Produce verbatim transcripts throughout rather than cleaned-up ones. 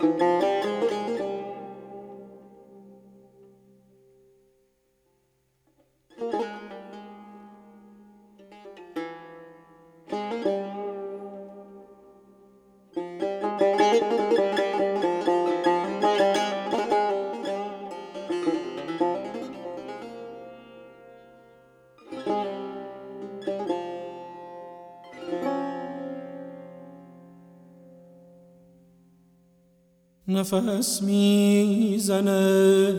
نفس میزنه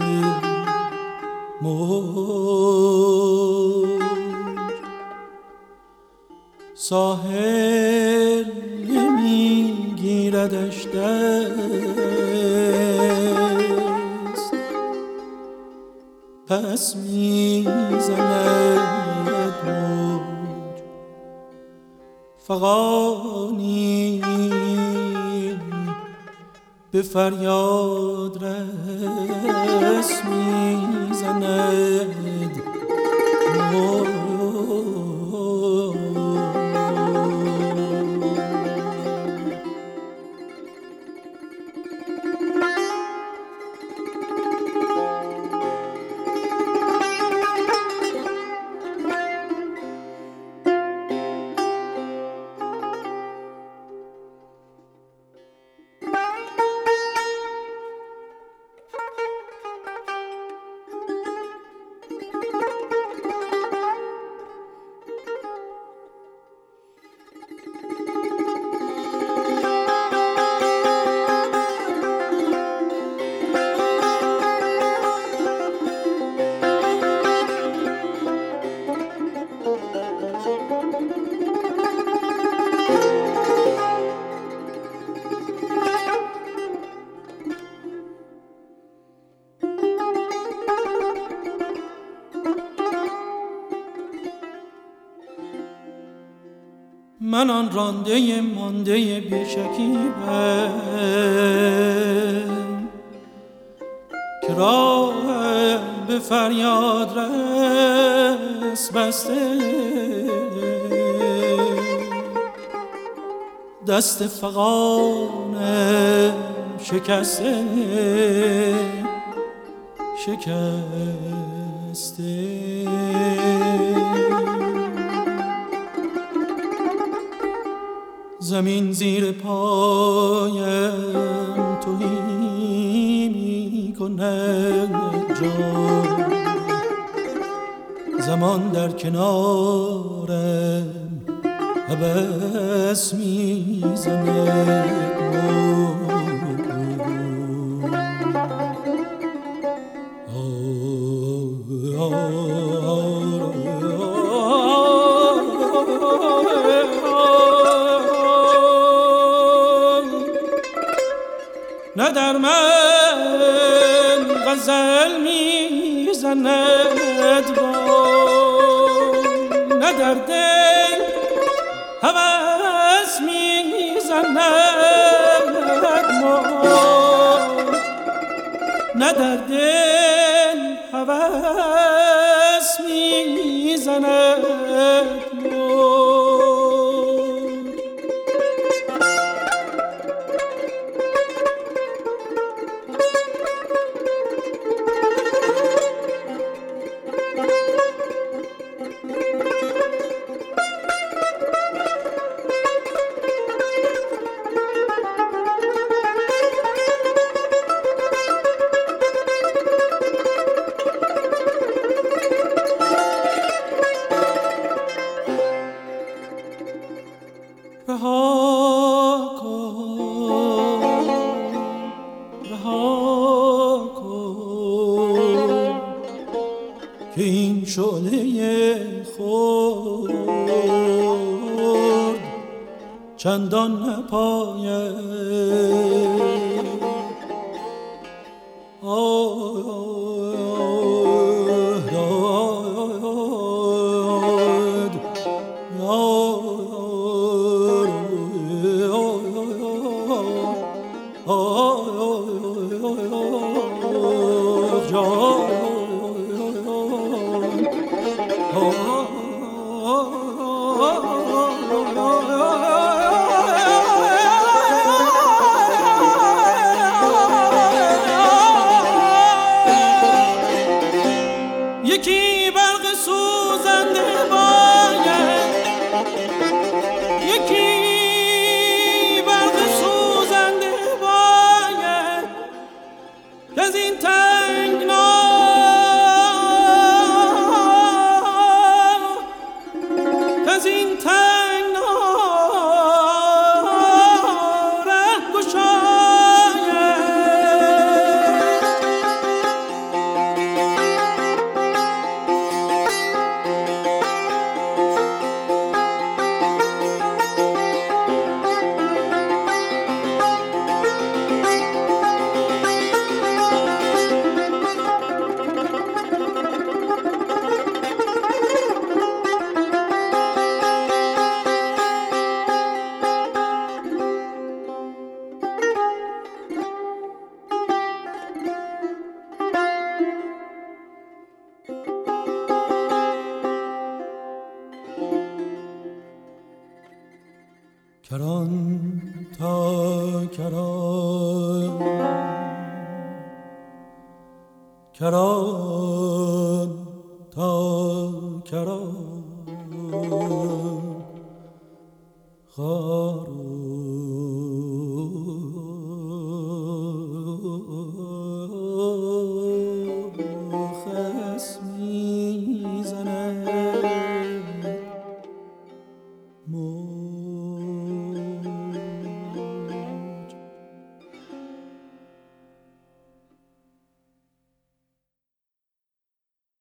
موج، ساحل نمیگیردش دست، پس میزند موج فغانی به فریاد رس میزند موج. من آن رانده مانده بی‌شکیبم که راه به فریاد رس بسته، دست فغانم شکسته شکسته. زمین زیر پایم تهی می کند جان، زمان در کنارم هوس می زند نه در من غزل میزند باد، نه در دل هوس میزند موج، نه در دل هوس میزند موج. رها کن رها کن که این شعله خورد چندان نپاید. کران تا کران خار خس میزند